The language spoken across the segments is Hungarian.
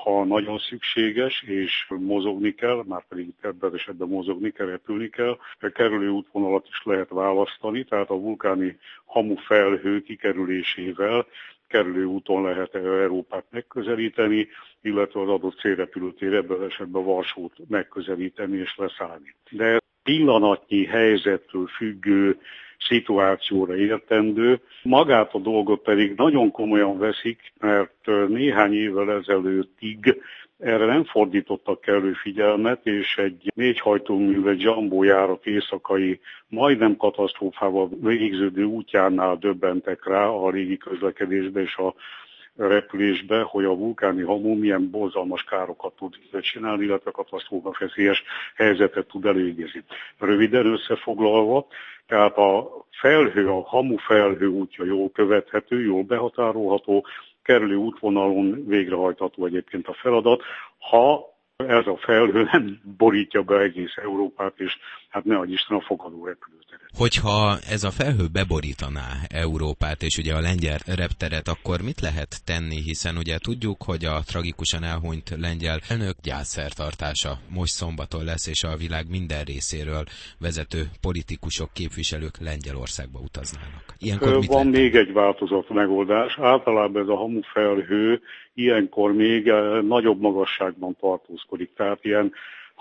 ha nagyon szükséges, és mozogni kell, már pedig ebben esetben mozogni kell, repülni kell, kerülő útvonalat is lehet választani, tehát a vulkáni hamufelhő kikerülésével kerülő úton lehet Európát megközelíteni, illetve az adott célrepülőtér ebben esetben Varsót megközelíteni és leszállni. De ez pillanatnyi helyzettől függő szituációra értendő, magát a dolgot pedig nagyon komolyan veszik, mert néhány évvel ezelőttig erre nem fordítottak kellő figyelmet, és egy 4 hajtóműves jumbo járat éjszakai, majdnem katasztrófával végződő útjánál döbbentek rá a légi közlekedésbe és a repülésbe, hogy a vulkáni hamu milyen borzalmas károkat tud csinálni, illetve katasztrófaveszélyes helyzetet tud előidézni. Röviden összefoglalva, tehát a felhő, a hamu felhő útja jól követhető, jól behatárolható, kerülő útvonalon végrehajtható egyébként a feladat, ha ez a felhő nem borítja be egész Európát, és hát ne adj Isten a fogadó repülőteret. Hogyha ez a felhő beborítaná Európát és ugye a lengyel repteret, akkor mit lehet tenni, hiszen ugye tudjuk, hogy a tragikusan elhunyt lengyel elnök gyászszertartása most szombaton lesz, és a világ minden részéről vezető politikusok, képviselők Lengyelországba utaznának. Ilyenkor mit van lehet még egy változat megoldás, általában ez a hamufelhő ilyenkor még nagyobb magasságban tartózkodik, tehát ilyen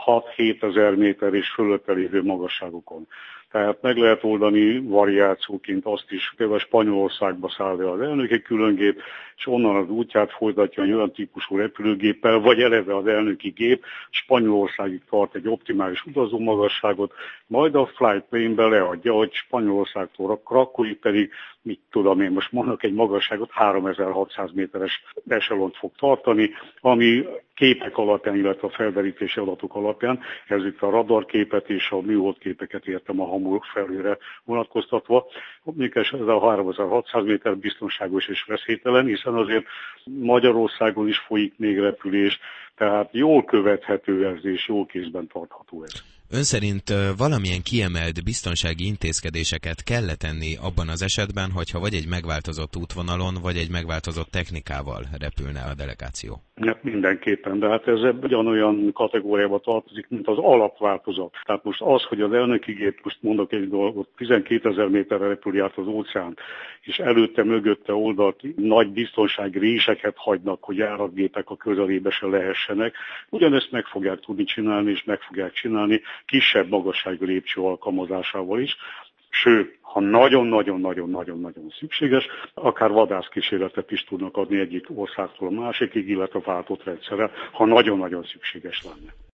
6-7 ezer méter és fölött lévő magasságokon. Tehát meg lehet oldani variációként azt is, például Spanyolországba száll le az elnöki különgép, és onnan az útját folytatja egy olyan típusú repülőgéppel, vagy eleve az elnöki gép Spanyolországig tart egy optimális utazómagasságot, majd a flight plane-be leadja, hogy Spanyolországtól Krakóig pedig, mit tudom én most mondok, egy magasságot 3600 méteres eselont fog tartani, ami képek alapján, illetve a felderítési adatok alapján, ez itt a radarképet és a műholdképeket értem a hamu felhőre vonatkoztatva, mondjuk ez a 3600 méter biztonságos és veszélytelen, hiszen azért Magyarországon is folyik még repülés, tehát jól követhető ez és jól kézben tartható ez. Ön szerint valamilyen kiemelt biztonsági intézkedéseket kell tenni abban az esetben, hogyha vagy egy megváltozott útvonalon, vagy egy megváltozott technikával repülne a delegáció? Mindenképpen, de hát ez ugyanolyan kategóriába tartozik, mint az alapváltozat. Tehát most az, hogy az elnöki gép, most mondok egy dolgot, 12 000 méterre repül át az óceánt, és előtte, mögötte oldalt nagy biztonsági réseket hagynak, hogy járatgépek a közelébe se lehessenek. Ugyanezt meg fogják tudni csinálni, és meg fogják csinálni kisebb magasságú lépcső alkalmazásával is. Sőt, ha nagyon-nagyon-nagyon-nagyon-nagyon szükséges, akár vadászkísérletet is tudnak adni egyik országtól a másikig, illetve váltott rendszerrel, ha nagyon-nagyon szükséges lenne.